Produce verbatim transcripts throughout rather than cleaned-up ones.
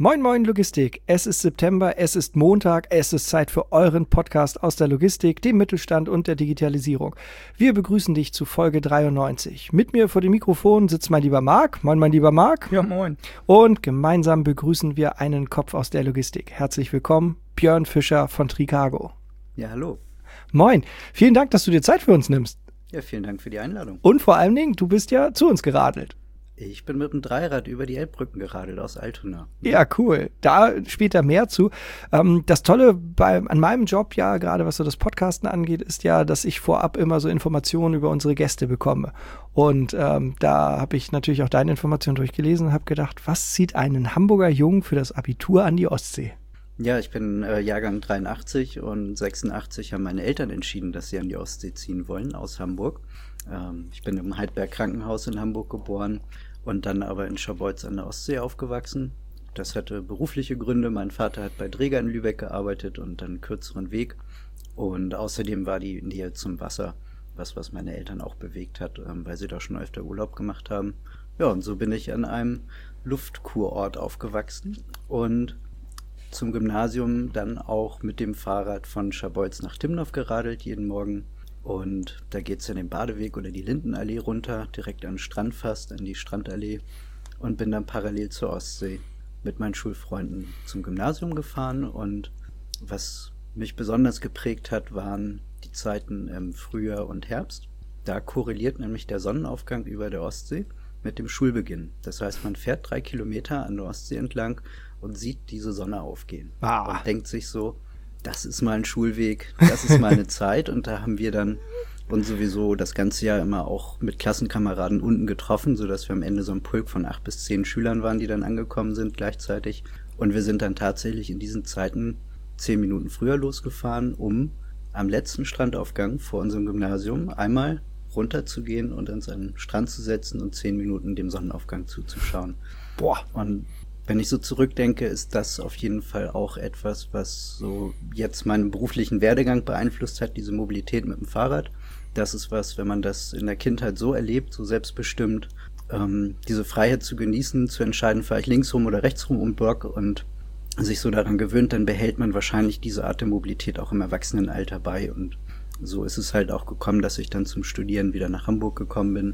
Moin Moin Logistik, es ist September, es ist Montag, es ist Zeit für euren Podcast aus der Logistik, dem Mittelstand und der Digitalisierung. Wir begrüßen dich zu Folge dreiundneunzig. Mit mir vor dem Mikrofon sitzt mein lieber Marc. Moin mein lieber Marc. Ja, moin. Und gemeinsam begrüßen wir einen Kopf aus der Logistik. Herzlich willkommen, Björn Fischer von Tricargo. Ja, hallo. Moin, vielen Dank, dass du dir Zeit für uns nimmst. Ja, vielen Dank für die Einladung. Und vor allen Dingen, du bist ja zu uns geradelt. Ich bin mit dem Dreirad über die Elbbrücken geradelt aus Altona. Ja, cool. Da später mehr zu. Ähm, das Tolle bei, an meinem Job, ja, gerade was so das Podcasten angeht, ist ja, dass ich vorab immer so Informationen über unsere Gäste bekomme. Und ähm, da habe ich natürlich auch deine Informationen durchgelesen und habe gedacht, was zieht einen Hamburger Jungen für das Abitur an die Ostsee? Ja, ich bin äh, Jahrgang dreiundachtzig und sechsundachtzig haben meine Eltern entschieden, dass sie an die Ostsee ziehen wollen aus Hamburg. Ähm, ich bin im Heidberg Krankenhaus in Hamburg geboren. Und dann aber in Scharbeutz an der Ostsee aufgewachsen. Das hatte berufliche Gründe. Mein Vater hat bei Dräger in Lübeck gearbeitet und dann einen kürzeren Weg. Und außerdem war die Nähe zum Wasser was, was meine Eltern auch bewegt hat, weil sie da schon öfter Urlaub gemacht haben. Ja, und so bin ich an einem Luftkurort aufgewachsen und zum Gymnasium dann auch mit dem Fahrrad von Scharbeutz nach Timmendorf geradelt jeden Morgen. Und da geht's ja den Badeweg oder die Lindenallee runter, direkt an den Strand fast, an die Strandallee. Und bin dann parallel zur Ostsee mit meinen Schulfreunden zum Gymnasium gefahren. Und was mich besonders geprägt hat, waren die Zeiten im Frühjahr und Herbst. Da korreliert nämlich der Sonnenaufgang über der Ostsee mit dem Schulbeginn. Das heißt, man fährt drei Kilometer an der Ostsee entlang und sieht diese Sonne aufgehen. Ah. Und denkt sich so, das ist mal ein Schulweg, das ist mal eine Zeit. Und da haben wir dann uns sowieso das ganze Jahr immer auch mit Klassenkameraden unten getroffen, sodass wir am Ende so ein Pulk von acht bis zehn Schülern waren, die dann angekommen sind gleichzeitig. Und wir sind dann tatsächlich in diesen Zeiten zehn Minuten früher losgefahren, um am letzten Strandaufgang vor unserem Gymnasium einmal runterzugehen und uns an den Strand zu setzen und zehn Minuten dem Sonnenaufgang zuzuschauen. Boah. Und wenn ich so zurückdenke, ist das auf jeden Fall auch etwas, was so jetzt meinen beruflichen Werdegang beeinflusst hat, diese Mobilität mit dem Fahrrad. Das ist was, wenn man das in der Kindheit so erlebt, so selbstbestimmt, ähm, diese Freiheit zu genießen, zu entscheiden, fahre ich links rum oder rechts rum um Block und sich so daran gewöhnt, dann behält man wahrscheinlich diese Art der Mobilität auch im Erwachsenenalter bei. Und so ist es halt auch gekommen, dass ich dann zum Studieren wieder nach Hamburg gekommen bin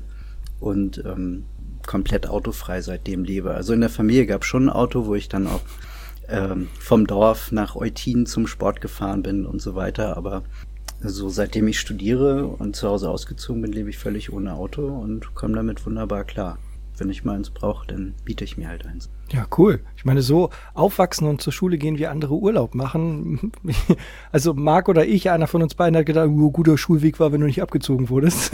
und ähm, komplett autofrei seitdem lebe. Also in der Familie gab es schon ein Auto, wo ich dann auch ähm, vom Dorf nach Eutin zum Sport gefahren bin und so weiter. Aber so seitdem ich studiere und zu Hause ausgezogen bin, lebe ich völlig ohne Auto und komme damit wunderbar klar. Wenn ich mal eins brauche, dann biete ich mir halt eins. Ja, cool. Ich meine, so aufwachsen und zur Schule gehen, wie andere Urlaub machen. Also Marc oder ich, einer von uns beiden hat gedacht, oh, guter Schulweg war, wenn du nicht abgezogen wurdest.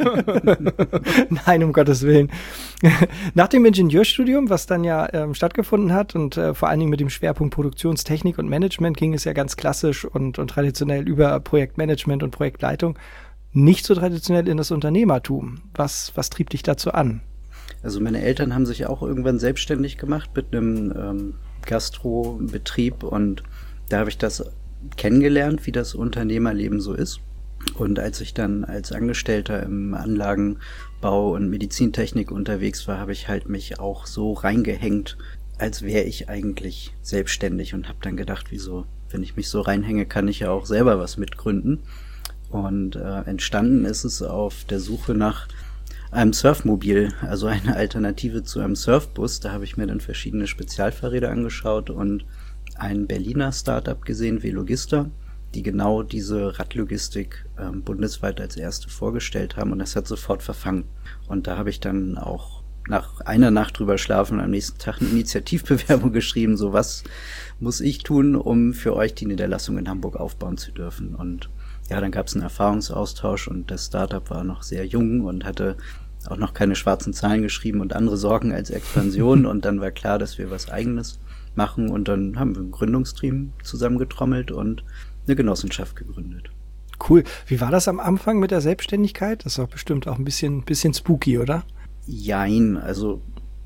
Nein, um Gottes Willen. Nach dem Ingenieurstudium, was dann ja ähm, stattgefunden hat und äh, vor allen Dingen mit dem Schwerpunkt Produktionstechnik und Management, ging es ja ganz klassisch und, und traditionell über Projektmanagement und Projektleitung, nicht so traditionell in das Unternehmertum. Was, was trieb dich dazu an? Also meine Eltern haben sich auch irgendwann selbstständig gemacht mit einem ähm, Gastrobetrieb und da habe ich das kennengelernt, wie das Unternehmerleben so ist. Und als ich dann als Angestellter im Anlagenbau und Medizintechnik unterwegs war, habe ich halt mich auch so reingehängt, als wäre ich eigentlich selbstständig und habe dann gedacht, wieso, wenn ich mich so reinhänge, kann ich ja auch selber was mitgründen. Und äh, entstanden ist es auf der Suche nach einem Surfmobil, also eine Alternative zu einem Surfbus. Da habe ich mir dann verschiedene Spezialfahrräder angeschaut und ein Berliner Startup gesehen, Velogista, die genau diese Radlogistik ähm, bundesweit als erste vorgestellt haben und das hat sofort verfangen. Und da habe ich dann auch nach einer Nacht drüber schlafen und am nächsten Tag eine Initiativbewerbung geschrieben, so was muss ich tun, um für euch die Niederlassung in Hamburg aufbauen zu dürfen. Und ja, dann gab es einen Erfahrungsaustausch und das Startup war noch sehr jung und hatte auch noch keine schwarzen Zahlen geschrieben und andere Sorgen als Expansion. Und dann war klar, dass wir was Eigenes machen. Und dann haben wir ein Gründungsteam zusammengetrommelt und eine Genossenschaft gegründet. Cool. Wie war das am Anfang mit der Selbstständigkeit? Das war bestimmt auch ein bisschen, bisschen spooky, oder? Jein. Also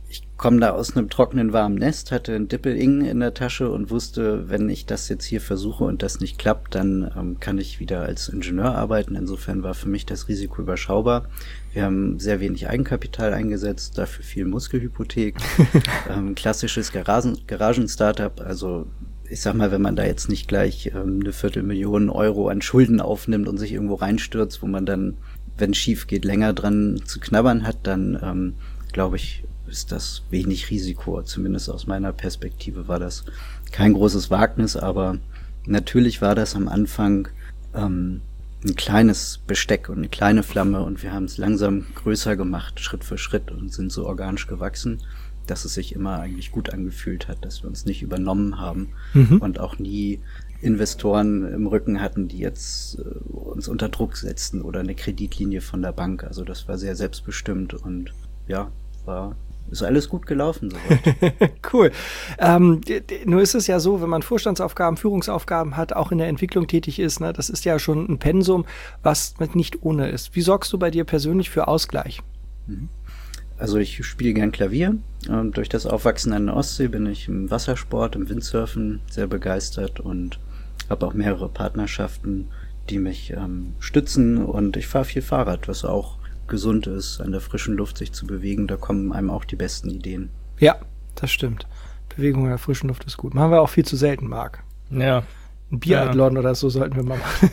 ich komme da aus einem trockenen, warmen Nest, hatte ein Dippel-Ing in der Tasche und wusste, wenn ich das jetzt hier versuche und das nicht klappt, dann ähm, kann ich wieder als Ingenieur arbeiten. Insofern war für mich das Risiko überschaubar. Wir haben sehr wenig Eigenkapital eingesetzt, dafür viel Muskelhypothek, ähm, klassisches Garagen, Garagen-Startup, also ich sag mal, wenn man da jetzt nicht gleich ähm, eine Viertelmillion Euro an Schulden aufnimmt und sich irgendwo reinstürzt, wo man dann, wenn es schief geht, länger dran zu knabbern hat, dann ähm, glaube ich, ist das wenig Risiko. Zumindest aus meiner Perspektive war das kein großes Wagnis, aber natürlich war das am Anfang ähm, ein kleines Besteck und eine kleine Flamme und wir haben es langsam größer gemacht, Schritt für Schritt und sind so organisch gewachsen, dass es sich immer eigentlich gut angefühlt hat, dass wir uns nicht übernommen haben mhm. und auch nie Investoren im Rücken hatten, die jetzt äh, uns unter Druck setzten oder eine Kreditlinie von der Bank. Also das war sehr selbstbestimmt und ja, war ist alles gut gelaufen soweit. Cool. Ähm, nur ist es ja so, wenn man Vorstandsaufgaben, Führungsaufgaben hat, auch in der Entwicklung tätig ist, ne, das ist ja schon ein Pensum, was nicht ohne ist. Wie sorgst du bei dir persönlich für Ausgleich? Also ich spiele gern Klavier. Und durch das Aufwachsen an der Ostsee bin ich im Wassersport, im Windsurfen sehr begeistert und habe auch mehrere Partnerschaften, die mich ähm, stützen und ich fahre viel Fahrrad, was auch gesund ist, an der frischen Luft sich zu bewegen, da kommen einem auch die besten Ideen. Ja, das stimmt. Bewegung in der frischen Luft ist gut. Machen wir auch viel zu selten, Marc. Ja. Ein Biathlon ja. oder so sollten wir mal machen.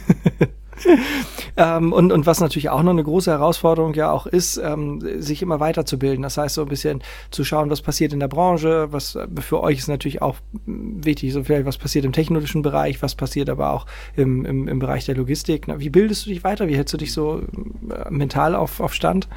ähm, und, und was natürlich auch noch eine große Herausforderung ja auch ist, ähm, sich immer weiterzubilden. Das heißt, so ein bisschen zu schauen, was passiert in der Branche, was für euch ist natürlich auch wichtig, so vielleicht was passiert im technologischen Bereich, was passiert aber auch im, im, im Bereich der Logistik. Na, wie bildest du dich weiter? Wie hältst du dich so äh, mental auf, auf Stand?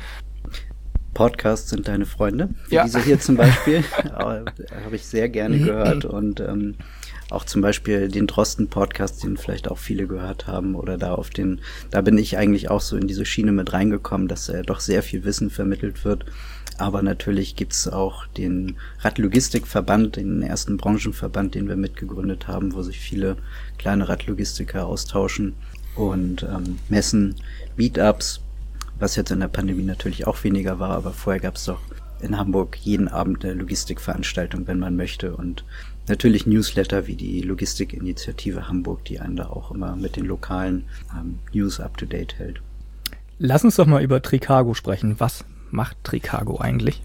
Podcasts sind deine Freunde. Wie ja. diese hier zum Beispiel. Habe ich sehr gerne gehört und ähm, auch zum Beispiel den Drosten-Podcast, den vielleicht auch viele gehört haben oder da auf den, da bin ich eigentlich auch so in diese Schiene mit reingekommen, dass äh, doch sehr viel Wissen vermittelt wird. Aber natürlich gibt's auch den Radlogistikverband, den ersten Branchenverband, den wir mitgegründet haben, wo sich viele kleine Radlogistiker austauschen und ähm, Messen, Meetups, was jetzt in der Pandemie natürlich auch weniger war, aber vorher gab's doch in Hamburg jeden Abend eine Logistikveranstaltung, wenn man möchte und natürlich Newsletter wie die Logistikinitiative Hamburg, die einen da auch immer mit den lokalen ähm, News up-to-date hält. Lass uns doch mal über Tricago sprechen. Was macht Tricago eigentlich?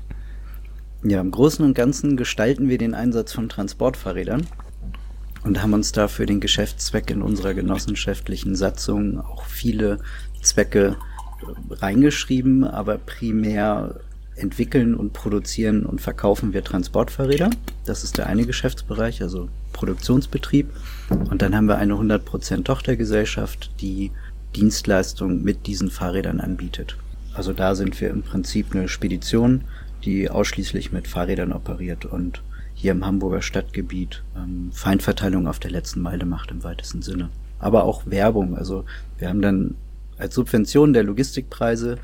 Ja, im Großen und Ganzen gestalten wir den Einsatz von Transportfahrrädern und haben uns da für den Geschäftszweck in unserer genossenschaftlichen Satzung auch viele Zwecke reingeschrieben, aber primär entwickeln und produzieren und verkaufen wir Transportfahrräder. Das ist der eine Geschäftsbereich, also Produktionsbetrieb. Und dann haben wir eine hundert Prozent Tochtergesellschaft, die Dienstleistungen mit diesen Fahrrädern anbietet. Also da sind wir im Prinzip eine Spedition, die ausschließlich mit Fahrrädern operiert und hier im Hamburger Stadtgebiet ähm, Feinverteilung auf der letzten Meile macht im weitesten Sinne. Aber auch Werbung. Also wir haben dann als Subvention der Logistikpreise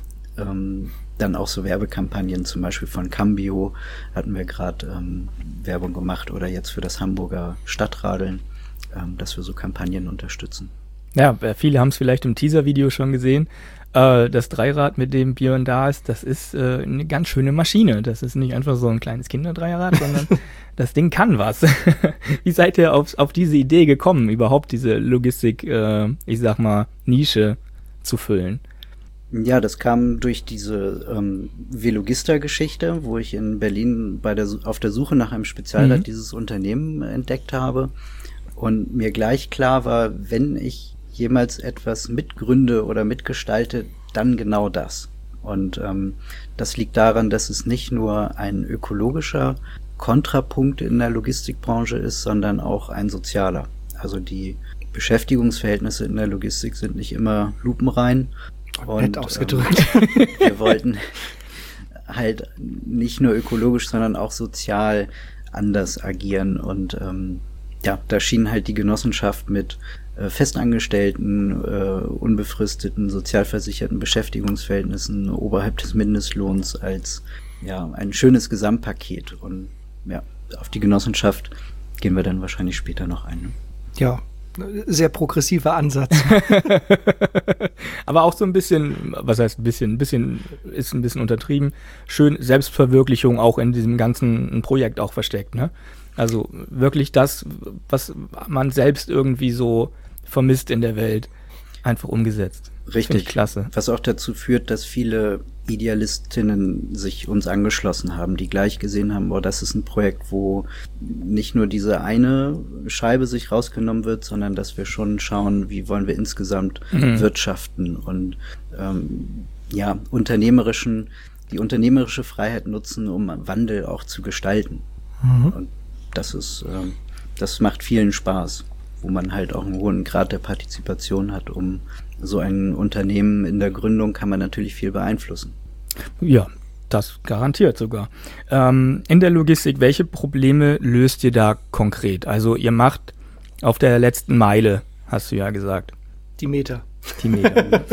ähm, dann auch so Werbekampagnen, zum Beispiel von Cambio hatten wir gerade ähm, Werbung gemacht oder jetzt für das Hamburger Stadtradeln, ähm, dass wir so Kampagnen unterstützen. Ja, viele haben es vielleicht im Teaser-Video schon gesehen. Äh, das Dreirad, mit dem Björn da ist, das ist äh, eine ganz schöne Maschine. Das ist nicht einfach so ein kleines Kinderdreirad, sondern das Ding kann was. Wie seid ihr auf, auf diese Idee gekommen, überhaupt diese Logistik, äh, ich sag mal, Nische zu füllen? Ja, das kam durch diese ähm, Velogista-Geschichte, wo ich in Berlin bei der auf der Suche nach einem Spezialrad mhm. dieses Unternehmen entdeckt habe und mir gleich klar war, wenn ich jemals etwas mitgründe oder mitgestalte, dann genau das. Und ähm, das liegt daran, dass es nicht nur ein ökologischer Kontrapunkt in der Logistikbranche ist, sondern auch ein sozialer. Also die Beschäftigungsverhältnisse in der Logistik sind nicht immer lupenrein. Und, nett ausgedrückt. Ähm, wir wollten halt nicht nur ökologisch, sondern auch sozial anders agieren. Und ähm, ja, da schien halt die Genossenschaft mit äh, festangestellten, äh, unbefristeten, sozialversicherten Beschäftigungsverhältnissen oberhalb des Mindestlohns als ja ein schönes Gesamtpaket. Und ja, auf die Genossenschaft gehen wir dann wahrscheinlich später noch ein. Ne? Ja. Sehr progressiver Ansatz. Aber auch so ein bisschen, was heißt ein bisschen, ein bisschen ist ein bisschen untertrieben, schön Selbstverwirklichung auch in diesem ganzen Projekt auch versteckt, ne? Also wirklich das, was man selbst irgendwie so vermisst in der Welt, einfach umgesetzt. Richtig. Klasse. Was auch dazu führt, dass viele Idealistinnen sich uns angeschlossen haben, die gleich gesehen haben, boah, das ist ein Projekt, wo nicht nur diese eine Scheibe sich rausgenommen wird, sondern dass wir schon schauen, wie wollen wir insgesamt mhm. wirtschaften und ähm, ja, unternehmerischen, die unternehmerische Freiheit nutzen, um Wandel auch zu gestalten. Mhm. Und das ist, ähm, das macht vielen Spaß, wo man halt auch einen hohen Grad der Partizipation hat, um so ein Unternehmen in der Gründung kann man natürlich viel beeinflussen. Ja, das garantiert sogar. Ähm, in der Logistik, welche Probleme löst ihr da konkret? Also ihr macht auf der letzten Meile, hast du ja gesagt. Die Meter. Die Meter.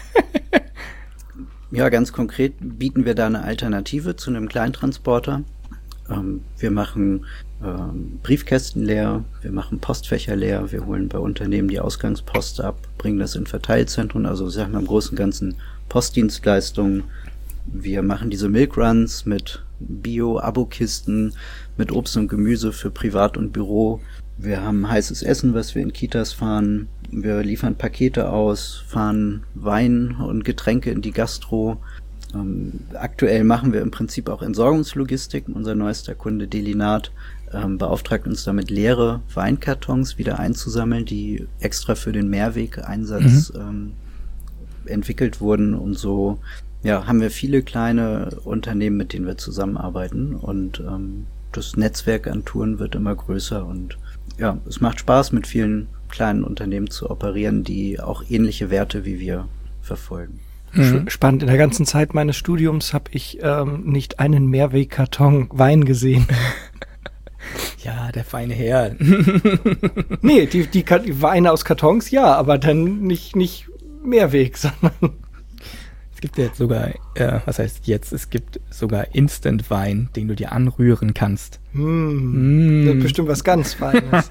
Ja, ganz konkret bieten wir da eine Alternative zu einem Kleintransporter. Ähm, wir machen ähm, Briefkästen leer, wir machen Postfächer leer, wir holen bei Unternehmen die Ausgangspost ab, bringen das in Verteilzentren, also sagen wir im Großen und Ganzen Postdienstleistungen. Wir machen diese Milkruns mit Bio-Abo-Kisten, mit Obst und Gemüse für Privat und Büro. Wir haben heißes Essen, was wir in Kitas fahren. Wir liefern Pakete aus, fahren Wein und Getränke in die Gastro. Ähm, aktuell machen wir im Prinzip auch Entsorgungslogistik. Unser neuester Kunde Delinat ähm, beauftragt uns damit, leere Weinkartons wieder einzusammeln, die extra für den Mehrwegeinsatz mhm. ähm, entwickelt wurden. Und so ja, haben wir viele kleine Unternehmen, mit denen wir zusammenarbeiten. Und ähm, das Netzwerk an Touren wird immer größer. Und ja, es macht Spaß, mit vielen kleinen Unternehmen zu operieren, die auch ähnliche Werte wie wir verfolgen. Mhm. Spannend. In der ganzen Zeit meines Studiums habe ich ähm, nicht einen Mehrwegkarton Wein gesehen. Ja, der feine Herr. Nee, die, die, die Weine aus Kartons, ja, aber dann nicht, nicht Mehrweg, sondern... Es gibt ja jetzt sogar, äh, was heißt jetzt, es gibt sogar Instant-Wein, den du dir anrühren kannst. Mm, mm. Das ist bestimmt was ganz Feines.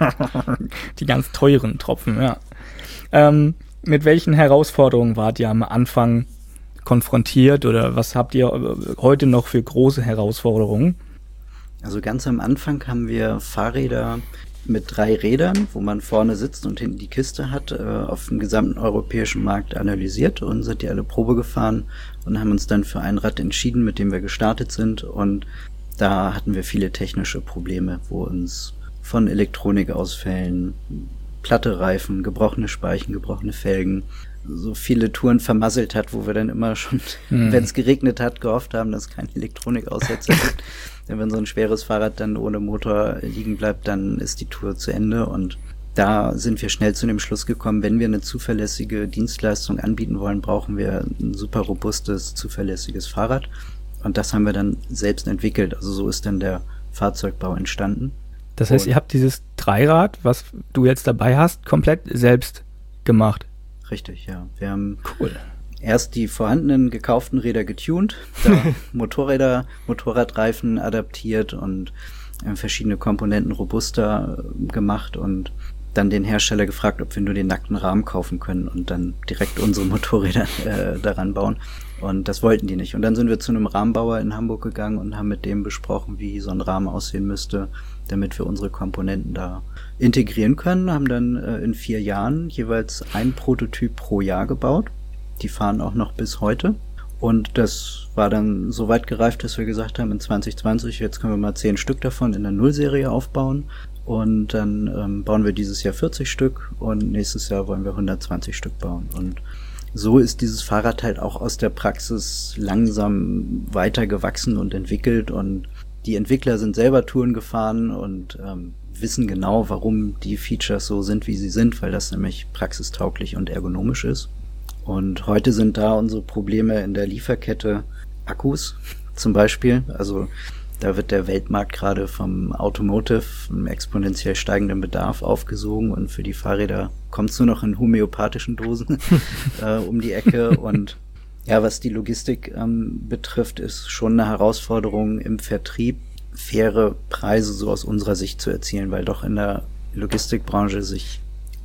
Die ganz teuren Tropfen, ja. Ähm, mit welchen Herausforderungen wart ihr am Anfang konfrontiert oder was habt ihr heute noch für große Herausforderungen? Also ganz am Anfang haben wir Fahrräder mit drei Rädern, wo man vorne sitzt und hinten die Kiste hat, äh, auf dem gesamten europäischen Markt analysiert und sind die alle Probe gefahren und haben uns dann für ein Rad entschieden, mit dem wir gestartet sind. Und da hatten wir viele technische Probleme, wo uns von Elektronikausfällen, platte Reifen, gebrochene Speichen, gebrochene Felgen, so viele Touren vermasselt hat, wo wir dann immer schon, hm. wenn es geregnet hat, gehofft haben, dass es keine Elektronikaussetzer gibt. Denn wenn so ein schweres Fahrrad dann ohne Motor liegen bleibt, dann ist die Tour zu Ende. Und da sind wir schnell zu dem Schluss gekommen, wenn wir eine zuverlässige Dienstleistung anbieten wollen, brauchen wir ein super robustes, zuverlässiges Fahrrad. Und das haben wir dann selbst entwickelt. Also so ist dann der Fahrzeugbau entstanden. Das heißt, Und ihr habt dieses Dreirad, was du jetzt dabei hast, komplett selbst gemacht? Richtig, ja. Wir haben cool. erst die vorhandenen gekauften Räder getuned, da Motorräder, Motorradreifen adaptiert und äh, verschiedene Komponenten robuster äh, gemacht und dann den Hersteller gefragt, ob wir nur den nackten Rahmen kaufen können und dann direkt unsere Motorräder äh, daran bauen. Und das wollten die nicht. Und dann sind wir zu einem Rahmenbauer in Hamburg gegangen und haben mit dem besprochen, wie so ein Rahmen aussehen müsste, damit wir unsere Komponenten da integrieren können. Haben dann äh, in vier Jahren jeweils ein Prototyp pro Jahr gebaut. Die fahren auch noch bis heute. Und das war dann so weit gereift, dass wir gesagt haben, in zwanzig zwanzig, jetzt können wir mal zehn Stück davon in der Nullserie aufbauen. Und dann ähm, bauen wir dieses Jahr vierzig Stück und nächstes Jahr wollen wir hundertzwanzig Stück bauen. Und so ist dieses Fahrrad halt auch aus der Praxis langsam weiter gewachsen und entwickelt. Und die Entwickler sind selber Touren gefahren und ähm, wissen genau, warum die Features so sind, wie sie sind, weil das nämlich praxistauglich und ergonomisch ist. Und heute sind da unsere Probleme in der Lieferkette Akkus zum Beispiel. Also da wird der Weltmarkt gerade vom Automotive, einem exponentiell steigenden Bedarf aufgesogen und für die Fahrräder kommt es nur noch in homöopathischen Dosen äh, um die Ecke. Und ja, was die Logistik ähm, betrifft, ist schon eine Herausforderung im Vertrieb, faire Preise so aus unserer Sicht zu erzielen, weil doch in der Logistikbranche sich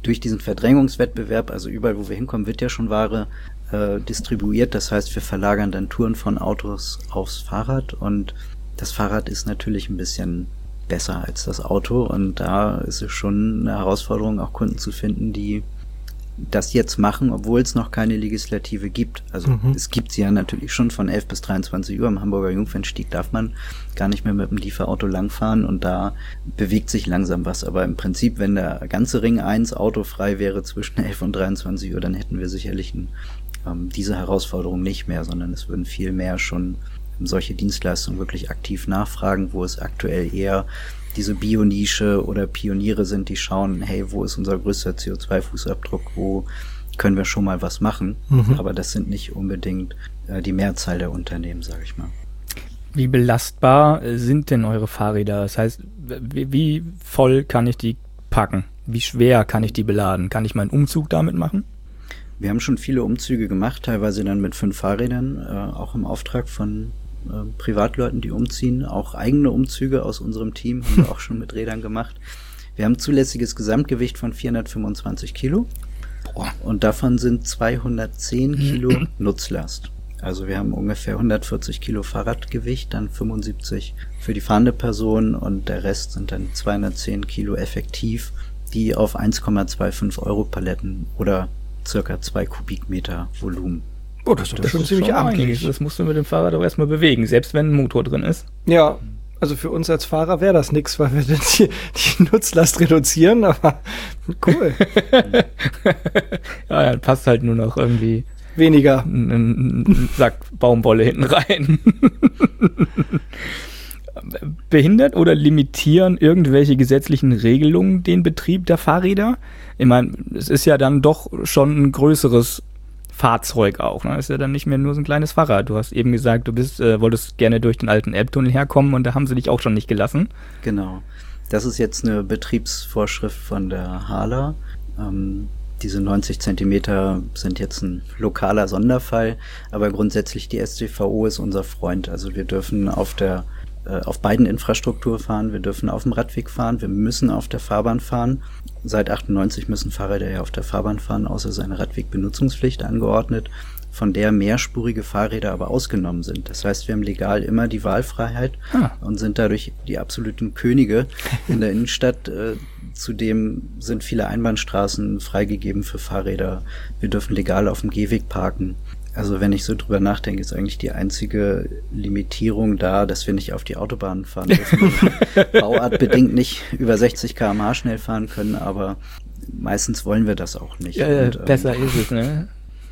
durch diesen Verdrängungswettbewerb, also überall, wo wir hinkommen, wird ja schon Ware äh, distribuiert. Das heißt, wir verlagern dann Touren von Autos aufs Fahrrad und das Fahrrad ist natürlich ein bisschen besser als das Auto und da ist es schon eine Herausforderung, auch Kunden zu finden, die das jetzt machen, obwohl es noch keine Legislative gibt. Also mhm. es gibt sie ja natürlich schon von elf bis dreiundzwanzig Uhr. Am Hamburger Jungfernstieg darf man gar nicht mehr mit dem Lieferauto langfahren und da bewegt sich langsam was. Aber im Prinzip, wenn der ganze Ring eins autofrei wäre zwischen elf und dreiundzwanzig Uhr, dann hätten wir sicherlich ein, ähm, diese Herausforderung nicht mehr, sondern es würden viel mehr schon solche Dienstleistungen wirklich aktiv nachfragen, wo es aktuell eher diese Bio-Nische oder Pioniere sind, die schauen, hey, wo ist unser größter C O zwei Fußabdruck, wo können wir schon mal was machen? Mhm. Aber das sind nicht unbedingt äh, die Mehrzahl der Unternehmen, sage ich mal. Wie belastbar sind denn eure Fahrräder? Das heißt, wie, wie voll kann ich die packen? Wie schwer kann ich die beladen? Kann ich meinen Umzug damit machen? Wir haben schon viele Umzüge gemacht, teilweise dann mit fünf Fahrrädern, äh, auch im Auftrag von äh, Privatleuten, die umziehen. Auch eigene Umzüge aus unserem Team haben wir auch schon mit Rädern gemacht. Wir haben ein zulässiges Gesamtgewicht von vierhundertfünfundzwanzig Kilo Boah. Und davon sind zweihundertzehn Kilo Nutzlast. Also wir haben ungefähr hundertvierzig Kilo Fahrradgewicht, dann fünfundsiebzig für die fahrende Person und der Rest sind dann zweihundertzehn Kilo effektiv, die auf eins Komma fünfundzwanzig Euro Paletten oder circa zwei Kubikmeter Volumen. Oh, das ist das schon ziemlich amtlich. Das musst du mit dem Fahrrad auch erstmal bewegen, selbst wenn ein Motor drin ist. Ja, also für uns als Fahrer wäre das nichts, weil wir dann die, die Nutzlast reduzieren, aber cool. Ja, dann passt halt nur noch irgendwie weniger ein, ein Sack Baumwolle hinten rein. Behindert oder limitieren irgendwelche gesetzlichen Regelungen den Betrieb der Fahrräder? Ich meine, es ist ja dann doch schon ein größeres Fahrzeug auch, ne? Ist ja dann nicht mehr nur so ein kleines Fahrrad. Du hast eben gesagt, du bist, äh, wolltest gerne durch den alten Elbtunnel herkommen und da haben sie dich auch schon nicht gelassen. Genau. Das ist jetzt eine Betriebsvorschrift von der Hala. Ähm, diese neunzig Zentimeter sind jetzt ein lokaler Sonderfall, aber grundsätzlich die S T V O ist unser Freund. Also wir dürfen auf der auf beiden Infrastruktur fahren, wir dürfen auf dem Radweg fahren, wir müssen auf der Fahrbahn fahren. Seit achtundneunzig müssen Fahrräder ja auf der Fahrbahn fahren, außer seine Radwegbenutzungspflicht angeordnet, von der mehrspurige Fahrräder aber ausgenommen sind. Das heißt, wir haben legal immer die Wahlfreiheit ah. und sind dadurch die absoluten Könige in der Innenstadt. Zudem sind viele Einbahnstraßen freigegeben für Fahrräder. Wir dürfen legal auf dem Gehweg parken. Also wenn ich so drüber nachdenke, ist eigentlich die einzige Limitierung da, dass wir nicht auf die Autobahn fahren dürfen. Bauartbedingt nicht über sechzig Kilometer pro Stunde schnell fahren können, aber meistens wollen wir das auch nicht. Ja, Und, ähm, besser ist es, ne?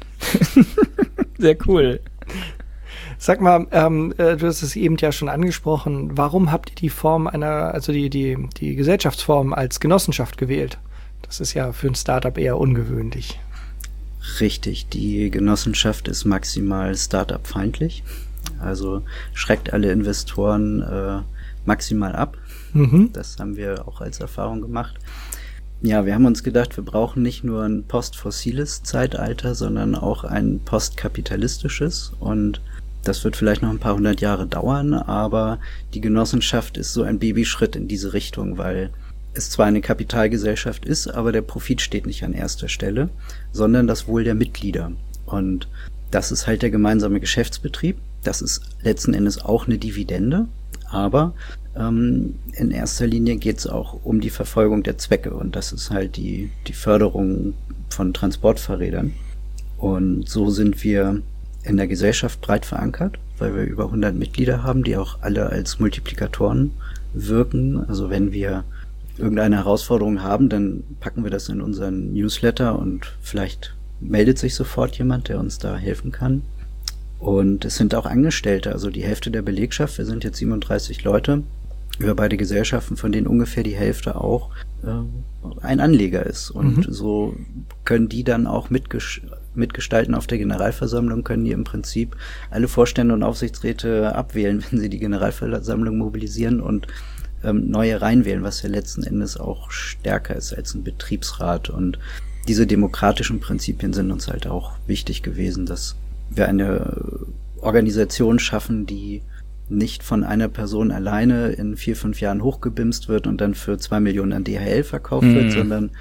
Sehr cool. Sag mal, ähm, du hast es eben ja schon angesprochen, warum habt ihr die Form einer, also die, die, die Gesellschaftsform als Genossenschaft gewählt? Das ist ja für ein Startup eher ungewöhnlich. Richtig, die Genossenschaft ist maximal Startup-feindlich, also schreckt alle Investoren äh, maximal ab. Mhm. Das haben wir auch als Erfahrung gemacht. Ja, wir haben uns gedacht, wir brauchen nicht nur ein postfossiles Zeitalter, sondern auch ein postkapitalistisches und das wird vielleicht noch ein paar hundert Jahre dauern, aber die Genossenschaft ist so ein Babyschritt in diese Richtung, weil es zwar eine Kapitalgesellschaft ist, aber der Profit steht nicht an erster Stelle, sondern das Wohl der Mitglieder. Und das ist halt der gemeinsame Geschäftsbetrieb. Das ist letzten Endes auch eine Dividende, aber ähm, in erster Linie geht es auch um die Verfolgung der Zwecke und das ist halt die, die Förderung von Transportfahrrädern. Und so sind wir in der Gesellschaft breit verankert, weil wir über hundert Mitglieder haben, die auch alle als Multiplikatoren wirken. Also wenn wir irgendeine Herausforderung haben, dann packen wir das in unseren Newsletter und vielleicht meldet sich sofort jemand, der uns da helfen kann. Und es sind auch Angestellte, also die Hälfte der Belegschaft, wir sind jetzt siebenunddreißig Leute, über beide Gesellschaften, von denen ungefähr die Hälfte auch äh, ein Anleger ist. Und mhm. so können die dann auch mitges- mitgestalten auf der Generalversammlung, können die im Prinzip alle Vorstände und Aufsichtsräte abwählen, wenn sie die Generalversammlung mobilisieren und neue reinwählen, was ja letzten Endes auch stärker ist als ein Betriebsrat. Und diese demokratischen Prinzipien sind uns halt auch wichtig gewesen, dass wir eine Organisation schaffen, die nicht von einer Person alleine in vier, fünf Jahren hochgebimst wird und dann für zwei Millionen an D H L verkauft mhm. wird, sondern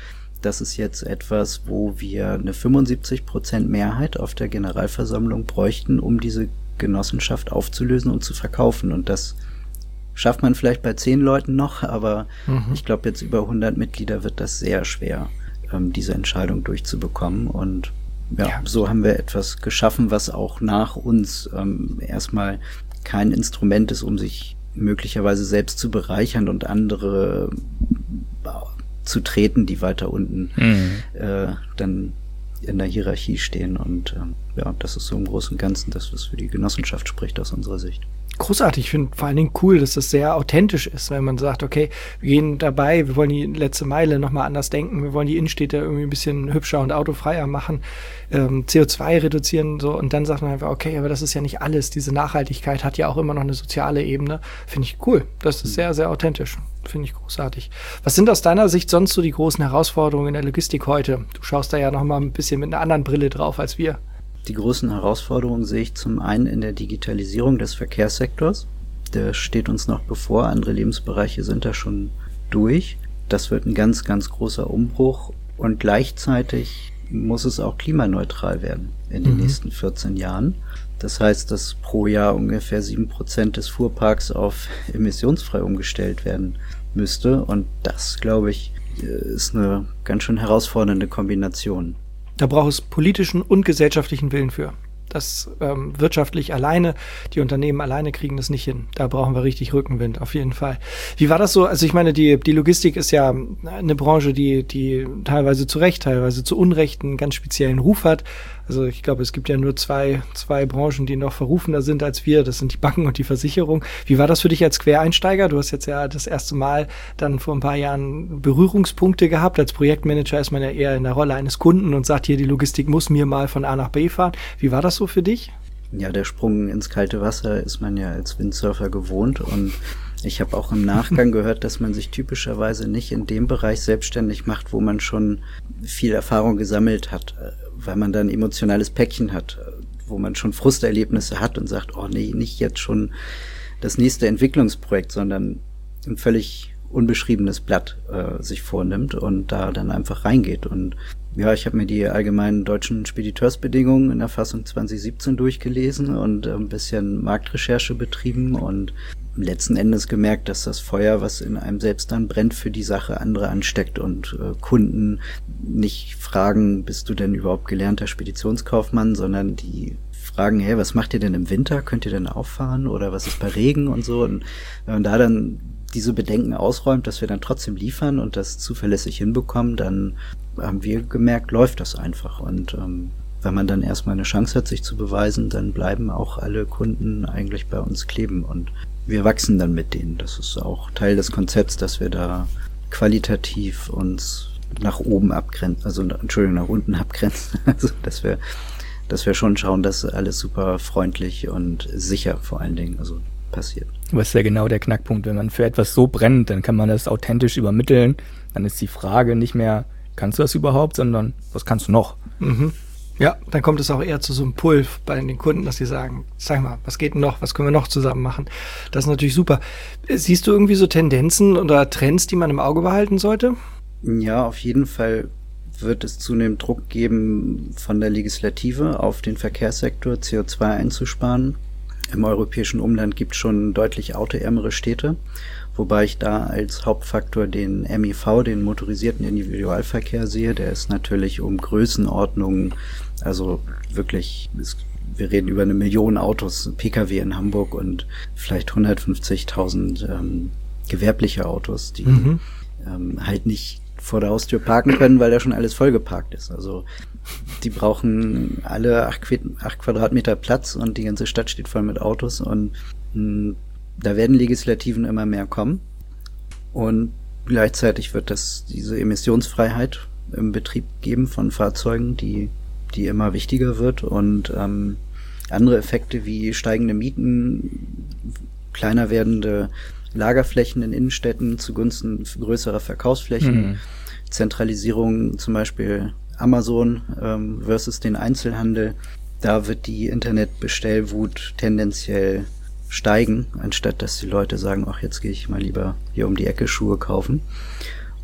das ist jetzt etwas, wo wir eine fünfundsiebzig Prozent Mehrheit auf der Generalversammlung bräuchten, um diese Genossenschaft aufzulösen und zu verkaufen. Und das schafft man vielleicht bei zehn Leuten noch, aber mhm. ich glaube, jetzt über hundert Mitglieder wird das sehr schwer, ähm, diese Entscheidung durchzubekommen. Und ja, ja, so haben wir etwas geschaffen, was auch nach uns ähm, erstmal kein Instrument ist, um sich möglicherweise selbst zu bereichern und andere zu treten, die weiter unten mhm. äh, dann in der Hierarchie stehen. Und ähm, ja, das ist so im Großen und Ganzen das, was für die Genossenschaft spricht aus unserer Sicht. Großartig, ich finde vor allen Dingen cool, dass das sehr authentisch ist, wenn man sagt, okay, wir gehen dabei, wir wollen die letzte Meile nochmal anders denken, wir wollen die Innenstädte irgendwie ein bisschen hübscher und autofreier machen, ähm, C O zwei reduzieren, so, und dann sagt man einfach, okay, aber das ist ja nicht alles, diese Nachhaltigkeit hat ja auch immer noch eine soziale Ebene, finde ich cool, das ist sehr, sehr authentisch, finde ich großartig. Was sind aus deiner Sicht sonst so die großen Herausforderungen in der Logistik heute? Du schaust da ja nochmal ein bisschen mit einer anderen Brille drauf als wir. Die großen Herausforderungen sehe ich zum einen in der Digitalisierung des Verkehrssektors. Der steht uns noch bevor. Andere Lebensbereiche sind da schon durch. Das wird ein ganz, ganz großer Umbruch. Und gleichzeitig muss es auch klimaneutral werden in den mhm. nächsten vierzehn Jahren. Das heißt, dass pro Jahr ungefähr sieben Prozent des Fuhrparks auf emissionsfrei umgestellt werden müsste. Und das, glaube ich, ist eine ganz schön herausfordernde Kombination. Da braucht es politischen und gesellschaftlichen Willen für. Das ähm, wirtschaftlich alleine, die Unternehmen alleine kriegen das nicht hin. Da brauchen wir richtig Rückenwind, auf jeden Fall. Wie war das so? Also ich meine, die die Logistik ist ja eine Branche, die die teilweise zu Recht, teilweise zu Unrecht einen ganz speziellen Ruf hat. Also ich glaube, es gibt ja nur zwei zwei Branchen, die noch verrufener sind als wir. Das sind die Banken und die Versicherung. Wie war das für dich als Quereinsteiger? Du hast jetzt ja das erste Mal dann vor ein paar Jahren Berührungspunkte gehabt. Als Projektmanager ist man ja eher in der Rolle eines Kunden und sagt hier, die Logistik muss mir mal von A nach B fahren. Wie war das so für dich? Ja, der Sprung ins kalte Wasser ist man ja als Windsurfer gewohnt, und ich habe auch im Nachgang gehört, dass man sich typischerweise nicht in dem Bereich selbstständig macht, wo man schon viel Erfahrung gesammelt hat, weil man dann ein emotionales Päckchen hat, wo man schon Frusterlebnisse hat und sagt, oh nee, nicht jetzt schon das nächste Entwicklungsprojekt, sondern ein völlig unbeschriebenes Blatt äh, sich vornimmt und da dann einfach reingeht. Und ja, ich habe mir die allgemeinen deutschen Spediteursbedingungen in der Fassung zwanzig siebzehn durchgelesen und ein bisschen Marktrecherche betrieben und letzten Endes gemerkt, dass das Feuer, was in einem selbst dann brennt, für die Sache andere ansteckt und äh, Kunden nicht fragen, bist du denn überhaupt gelernter Speditionskaufmann, sondern die fragen, hey, was macht ihr denn im Winter? Könnt ihr denn auffahren? Oder was ist bei Regen und so? Und wenn man da dann diese Bedenken ausräumt, dass wir dann trotzdem liefern und das zuverlässig hinbekommen, dann haben wir gemerkt, läuft das einfach. Und ähm, wenn man dann erstmal eine Chance hat, sich zu beweisen, dann bleiben auch alle Kunden eigentlich bei uns kleben und wir wachsen dann mit denen. Das ist auch Teil des Konzepts, dass wir da qualitativ uns nach oben abgrenzen, also Entschuldigung, nach unten abgrenzen. Also dass wir, dass wir schon schauen, dass alles super freundlich und sicher vor allen Dingen also passiert. Aber ist ja genau der Knackpunkt. Wenn man für etwas so brennt, dann kann man das authentisch übermitteln. Dann ist die Frage nicht mehr, kannst du das überhaupt, sondern was kannst du noch? Mhm. Ja, dann kommt es auch eher zu so einem Pull bei den Kunden, dass sie sagen, sag mal, was geht denn noch, was können wir noch zusammen machen? Das ist natürlich super. Siehst du irgendwie so Tendenzen oder Trends, die man im Auge behalten sollte? Ja, auf jeden Fall wird es zunehmend Druck geben von der Legislative auf den Verkehrssektor, C O zwei einzusparen. Im europäischen Umland gibt es schon deutlich autoärmere Städte, wobei ich da als Hauptfaktor den M I V, den motorisierten Individualverkehr sehe. Der ist natürlich um Größenordnungen, also wirklich, wir reden über eine Million Autos, P K W in Hamburg und vielleicht hundertfünfzigtausend ähm, gewerbliche Autos, die mhm. ähm, halt nicht vor der Haustür parken können, weil da schon alles vollgeparkt ist. Also die brauchen alle acht, acht Quadratmeter Platz und die ganze Stadt steht voll mit Autos und mh, da werden Legislativen immer mehr kommen und gleichzeitig wird das diese Emissionsfreiheit im Betrieb geben von Fahrzeugen, die die immer wichtiger wird und ähm, andere Effekte wie steigende Mieten, kleiner werdende Lagerflächen in Innenstädten zugunsten größerer Verkaufsflächen, mhm. Zentralisierung, zum Beispiel Amazon ähm, versus den Einzelhandel. Da wird die Internetbestellwut tendenziell steigen, anstatt dass die Leute sagen, ach, jetzt gehe ich mal lieber hier um die Ecke Schuhe kaufen.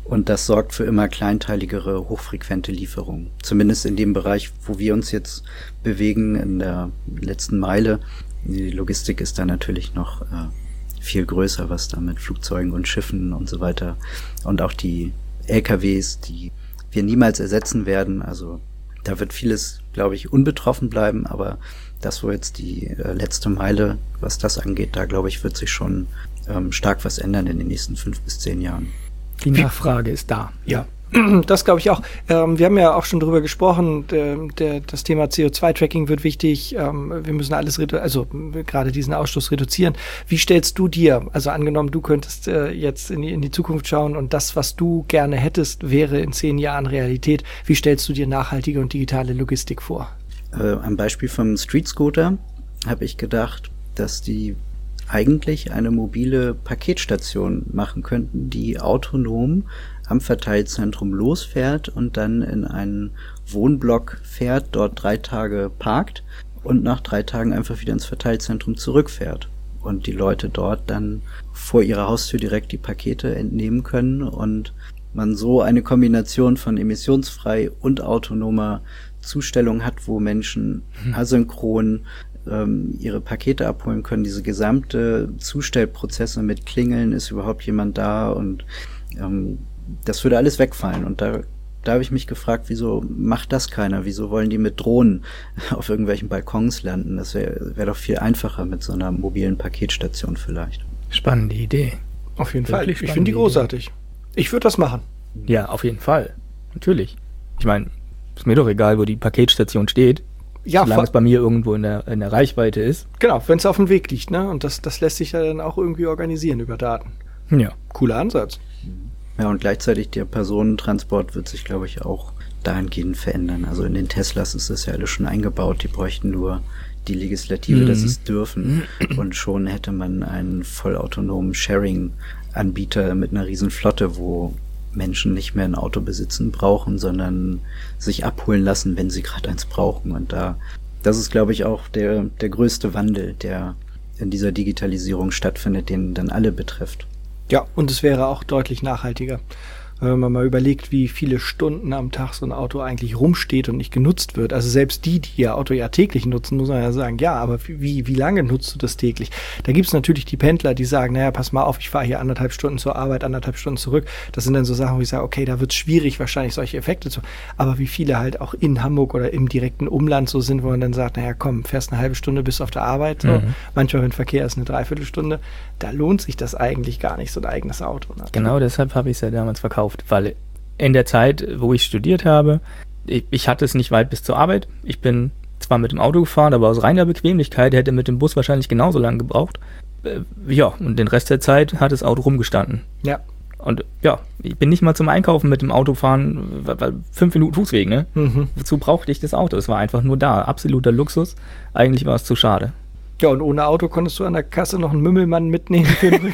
Und das sorgt für immer kleinteiligere, hochfrequente Lieferungen. Zumindest in dem Bereich, wo wir uns jetzt bewegen, in der letzten Meile. Die Logistik ist da natürlich noch äh, viel größer, was da mit Flugzeugen und Schiffen und so weiter. Und auch die L K Ws, die wir niemals ersetzen werden. Also da wird vieles, glaube ich, unbetroffen bleiben. Aber das, wo jetzt die äh, letzte Meile, was das angeht, da, glaube ich, wird sich schon ähm, stark was ändern in den nächsten fünf bis zehn Jahren. Die Nachfrage ist da. Ja, das glaube ich auch. Ähm, wir haben ja auch schon drüber gesprochen, der, der, das Thema C O zwei Tracking wird wichtig. Ähm, wir müssen alles, redu- also gerade diesen Ausstoß reduzieren. Wie stellst du dir, also angenommen, du könntest äh, jetzt in die, in die Zukunft schauen und das, was du gerne hättest, wäre in zehn Jahren Realität. Wie stellst du dir nachhaltige und digitale Logistik vor? Äh, am Beispiel vom Street Scooter habe ich gedacht, dass die eigentlich eine mobile Paketstation machen könnten, die autonom am Verteilzentrum losfährt und dann in einen Wohnblock fährt, dort drei Tage parkt und nach drei Tagen einfach wieder ins Verteilzentrum zurückfährt. Und die Leute dort dann vor ihrer Haustür direkt die Pakete entnehmen können und man so eine Kombination von emissionsfrei und autonomer Zustellung hat, wo Menschen asynchron ähm, ihre Pakete abholen können. Diese gesamte Zustellprozesse mit Klingeln, ist überhaupt jemand da, und ähm, das würde alles wegfallen. Und da, da habe ich mich gefragt, wieso macht das keiner? Wieso wollen die mit Drohnen auf irgendwelchen Balkons landen? Das wäre wär doch viel einfacher mit so einer mobilen Paketstation vielleicht. Spannende Idee. Auf jeden Wirklich Fall. Ich finde die großartig. Idee. Ich würde das machen. Ja, auf jeden Fall. Natürlich. Ich meine, ist mir doch egal, wo die Paketstation steht. Ja, solange es bei mir irgendwo in der, in der Reichweite ist. Genau, wenn es auf dem Weg liegt, ne? Und das, das lässt sich ja dann auch irgendwie organisieren über Daten. Ja. Cooler Ansatz. Ja, und gleichzeitig der Personentransport wird sich, glaube ich, auch dahingehend verändern. Also in den Teslas ist das ja alles schon eingebaut. Die bräuchten nur die Legislative, mhm. dass sie es dürfen. Und schon hätte man einen vollautonomen Sharing-Anbieter mit einer riesen Flotte, wo Menschen nicht mehr ein Auto besitzen brauchen, sondern sich abholen lassen, wenn sie gerade eins brauchen. Und da, das ist, glaube ich, auch der, der größte Wandel, der in dieser Digitalisierung stattfindet, den dann alle betrifft. Ja, und es wäre auch deutlich nachhaltiger. Wenn man mal überlegt, wie viele Stunden am Tag so ein Auto eigentlich rumsteht und nicht genutzt wird. Also selbst die, die ihr Auto ja täglich nutzen, muss man ja sagen, ja, aber wie, wie lange nutzt du das täglich? Da gibt's natürlich die Pendler, die sagen, naja, pass mal auf, ich fahre hier anderthalb Stunden zur Arbeit, anderthalb Stunden zurück. Das sind dann so Sachen, wo ich sage, okay, da wird's schwierig, wahrscheinlich solche Effekte zu. Aber wie viele halt auch in Hamburg oder im direkten Umland so sind, wo man dann sagt, naja, komm, fährst eine halbe Stunde bis auf der Arbeit. So. Mhm. Manchmal, wenn Verkehr ist, eine Dreiviertelstunde. Da lohnt sich das eigentlich gar nicht, so ein eigenes Auto. Ne? Genau deshalb habe ich es ja damals verkauft, weil in der Zeit, wo ich studiert habe, ich, ich hatte es nicht weit bis zur Arbeit. Ich bin zwar mit dem Auto gefahren, aber aus reiner Bequemlichkeit hätte mit dem Bus wahrscheinlich genauso lange gebraucht. Äh, ja, und den Rest der Zeit hat das Auto rumgestanden. Ja. Und ja, ich bin nicht mal zum Einkaufen mit dem Auto fahren, weil, weil fünf Minuten Fußweg, ne? Mhm. Wozu brauchte ich das Auto? Es war einfach nur da. Absoluter Luxus. Eigentlich war es zu schade. Ja, und ohne Auto konntest du an der Kasse noch einen Mümmelmann mitnehmen für den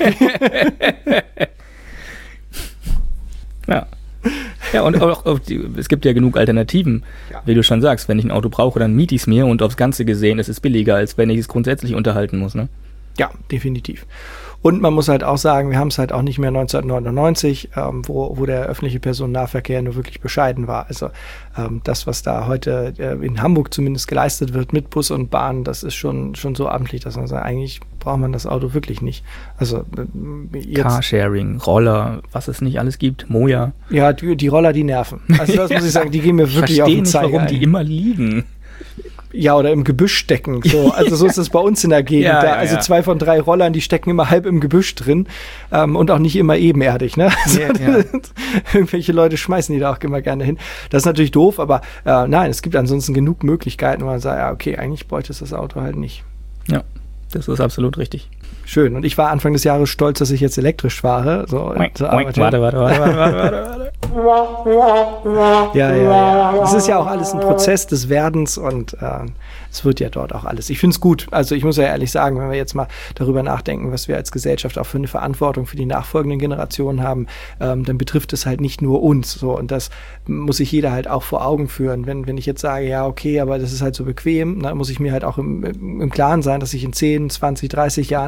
Ja. Ja, und auch, auch die, es gibt ja genug Alternativen, ja. Wie du schon sagst. Wenn ich ein Auto brauche, dann miete ich es mir, und aufs Ganze gesehen ist es billiger, als wenn ich es grundsätzlich unterhalten muss, ne? Ja, definitiv. Und man muss halt auch sagen, wir haben es halt auch nicht mehr neunzehnhundertneunundneunzig, ähm, wo, wo der öffentliche Personennahverkehr nur wirklich bescheiden war. Also ähm, das, was da heute äh, in Hamburg zumindest geleistet wird mit Bus und Bahn, das ist schon schon so amtlich, dass man sagt, eigentlich braucht man das Auto wirklich nicht. Also äh, jetzt Carsharing, Roller, was es nicht alles gibt, Moja. Ja, die, die Roller, die nerven. Also das muss ich sagen, die gehen mir wirklich auf den Zeiger. Ich verstehe nicht, warum ein. die immer liegen. Ja, oder im Gebüsch stecken. So, also so ist es bei uns in der Gegend. Ja, da, ja, also ja. zwei von drei Rollern, die stecken immer halb im Gebüsch drin, ähm, und auch nicht immer ebenerdig. Ne? Also, ja, ja. Irgendwelche Leute schmeißen die da auch immer gerne hin. Das ist natürlich doof, aber äh, nein, es gibt ansonsten genug Möglichkeiten, wo man sagt, ja, okay, eigentlich bräuchte es das Auto halt nicht. Ja, das ist absolut richtig. Schön. Und ich war Anfang des Jahres stolz, dass ich jetzt elektrisch fahre. So, oink, oink. Warte, warte, warte, warte, warte, warte. Ja, ja, ja. Es ist ja auch alles ein Prozess des Werdens, und äh, es wird ja dort auch alles. Ich finde es gut. Also ich muss ja ehrlich sagen, wenn wir jetzt mal darüber nachdenken, was wir als Gesellschaft auch für eine Verantwortung für die nachfolgenden Generationen haben, ähm, dann betrifft es halt nicht nur uns. So, und das muss sich jeder halt auch vor Augen führen. Wenn, wenn ich jetzt sage, ja, okay, aber das ist halt so bequem, dann muss ich mir halt auch im, im Klaren sein, dass ich in zehn, zwanzig, dreißig Jahren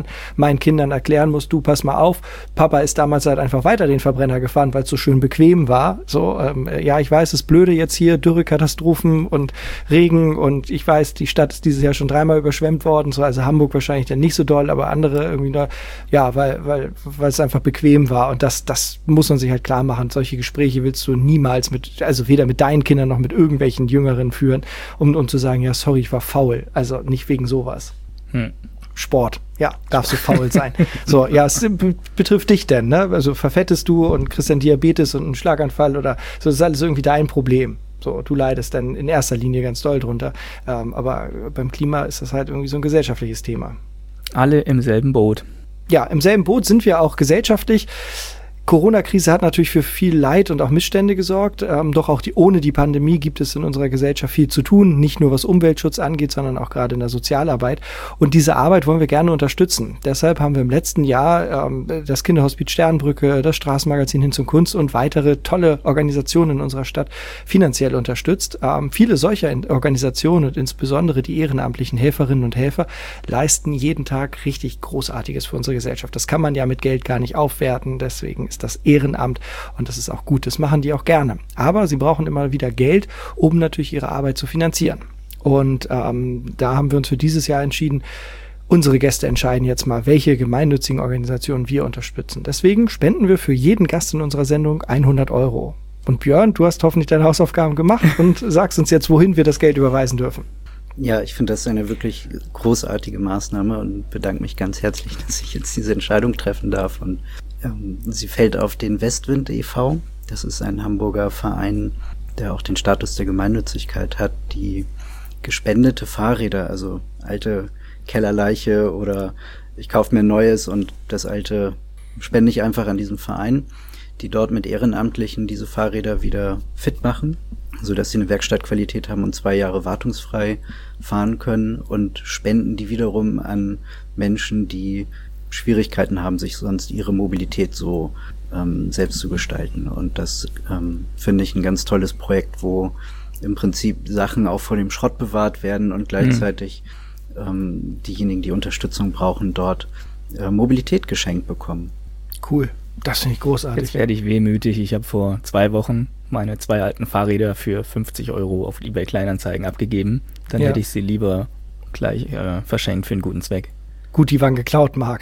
meinen Kindern erklären muss, du, pass mal auf, Papa ist damals halt einfach weiter den Verbrenner gefahren, weil es so schön bequem war. So, ähm, ja, ich weiß, es ist blöde jetzt hier, Dürrekatastrophen und Regen und ich weiß, die Stadt ist dieses Jahr schon dreimal überschwemmt worden, so, also Hamburg wahrscheinlich dann nicht so doll, aber andere irgendwie da, ja, weil, weil, weil es einfach bequem war und das, das muss man sich halt klar machen. Solche Gespräche willst du niemals mit, also weder mit deinen Kindern noch mit irgendwelchen Jüngeren führen, um, um zu sagen, ja, sorry, ich war faul. Also nicht wegen sowas. Hm. Sport, ja, darfst du faul sein. So, ja, es b- betrifft dich denn, ne? Also verfettest du und kriegst dann Diabetes und einen Schlaganfall oder so, das ist alles irgendwie dein Problem. So, du leidest dann in erster Linie ganz doll drunter. Ähm, aber beim Klima ist das halt irgendwie so ein gesellschaftliches Thema. Alle im selben Boot. Ja, im selben Boot sind wir auch gesellschaftlich. Corona-Krise hat natürlich für viel Leid und auch Missstände gesorgt, ähm, doch auch die, ohne die Pandemie gibt es in unserer Gesellschaft viel zu tun, nicht nur was Umweltschutz angeht, sondern auch gerade in der Sozialarbeit. Und diese Arbeit wollen wir gerne unterstützen. Deshalb haben wir im letzten Jahr ähm, das Kinderhospiz Sternbrücke, das Straßenmagazin Hin zum Kunst und weitere tolle Organisationen in unserer Stadt finanziell unterstützt. Ähm, viele solcher Organisationen und insbesondere die ehrenamtlichen Helferinnen und Helfer leisten jeden Tag richtig Großartiges für unsere Gesellschaft. Das kann man ja mit Geld gar nicht aufwerten, deswegen ist das Ehrenamt und das ist auch gut, das machen die auch gerne. Aber sie brauchen immer wieder Geld, um natürlich ihre Arbeit zu finanzieren. Und ähm, da haben wir uns für dieses Jahr entschieden, unsere Gäste entscheiden jetzt mal, welche gemeinnützigen Organisationen wir unterstützen. Deswegen spenden wir für jeden Gast in unserer Sendung hundert Euro. Und Björn, du hast hoffentlich deine Hausaufgaben gemacht und sagst uns jetzt, wohin wir das Geld überweisen dürfen. Ja, ich finde das eine wirklich großartige Maßnahme und bedanke mich ganz herzlich, dass ich jetzt diese Entscheidung treffen darf. Und ähm, sie fällt auf den Westwind e V. Das ist ein Hamburger Verein, der auch den Status der Gemeinnützigkeit hat, die gespendete Fahrräder, also alte Kellerleiche oder ich kaufe mir ein neues und das alte spende ich einfach an diesen Verein, die dort mit Ehrenamtlichen diese Fahrräder wieder fit machen, sodass sie eine Werkstattqualität haben und zwei Jahre wartungsfrei fahren können und spenden die wiederum an Menschen, die Schwierigkeiten haben, sich sonst ihre Mobilität so ähm, selbst zu gestalten. Und das ähm, finde ich ein ganz tolles Projekt, wo im Prinzip Sachen auch vor dem Schrott bewahrt werden und gleichzeitig mhm. ähm, diejenigen, die Unterstützung brauchen, dort äh, Mobilität geschenkt bekommen. Cool. Das finde ich großartig. Jetzt werde ich wehmütig. Ich habe vor zwei Wochen meine zwei alten Fahrräder für fünfzig Euro auf eBay Kleinanzeigen abgegeben. Dann ja. hätte ich sie lieber gleich äh, verschenkt für einen guten Zweck. Gut, die waren geklaut, Marc.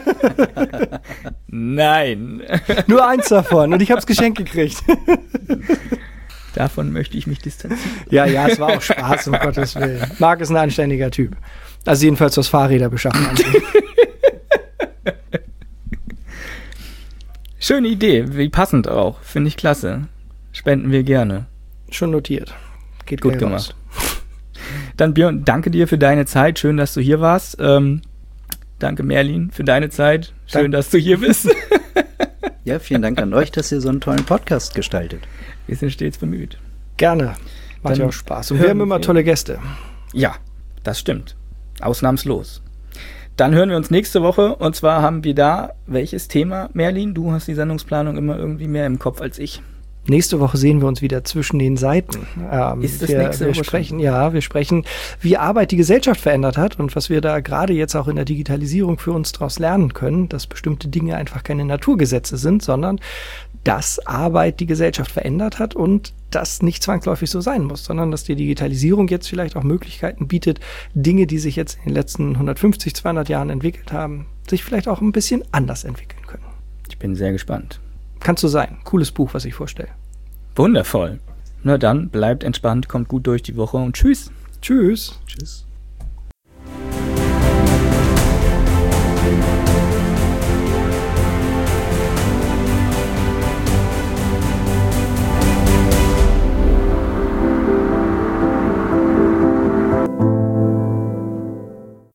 Nein. Nur eins davon und ich habe es geschenkt gekriegt. Davon möchte ich mich distanzieren. Ja, ja, es war auch Spaß, um Gottes Willen. Marc ist ein anständiger Typ. Also jedenfalls was Fahrräder beschaffen angeht. Schöne Idee, wie passend auch. Finde ich klasse. Spenden wir gerne. Schon notiert. Geht gut gemacht. Raus. Dann Björn, danke dir für deine Zeit. Schön, dass du hier warst. Ähm, danke Merlin für deine Zeit. Schön, Dank. dass du hier bist. Ja, vielen Dank an euch, dass ihr so einen tollen Podcast gestaltet. Wir sind stets bemüht. Gerne. Macht ja auch Spaß. Und wir haben immer tolle Gäste. Ja, das stimmt. Ausnahmslos. Dann hören wir uns nächste Woche und zwar haben wir da welches Thema, Merlin? Du hast die Sendungsplanung immer irgendwie mehr im Kopf als ich. Nächste Woche sehen wir uns wieder zwischen den Seiten. Ähm, Ist das wir, nächste wir Woche sprechen, ja, wir sprechen, wie Arbeit die Gesellschaft verändert hat und was wir da gerade jetzt auch in der Digitalisierung für uns daraus lernen können, dass bestimmte Dinge einfach keine Naturgesetze sind, sondern dass Arbeit die Gesellschaft verändert hat und das nicht zwangsläufig so sein muss, sondern dass die Digitalisierung jetzt vielleicht auch Möglichkeiten bietet, Dinge, die sich jetzt in den letzten hundertfünfzig, zweihundert Jahren entwickelt haben, sich vielleicht auch ein bisschen anders entwickeln können. Ich bin sehr gespannt. Kannst du sein. Cooles Buch, was ich vorstelle. Wundervoll. Na dann, bleibt entspannt, kommt gut durch die Woche und tschüss. Tschüss. Tschüss.